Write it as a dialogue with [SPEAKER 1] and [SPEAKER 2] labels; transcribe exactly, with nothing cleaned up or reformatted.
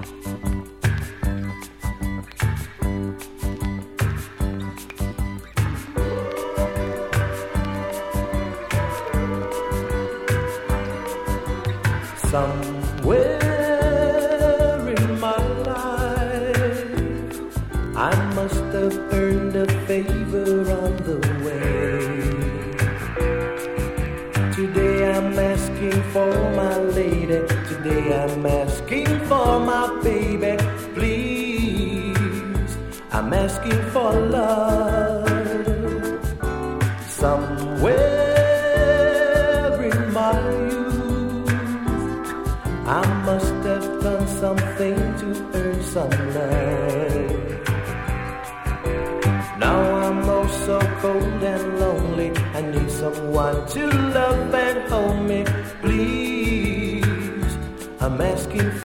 [SPEAKER 1] Somewhere in my life, I must have earned a favor on the way. Today I'm asking for my lady. Today I'm asking for my baby. Please, I'm asking for love. Somewhere in my I must have done something to earn some love. Now I'm oh so cold and lonely. I need someone to love and hold me. Please, I'm asking for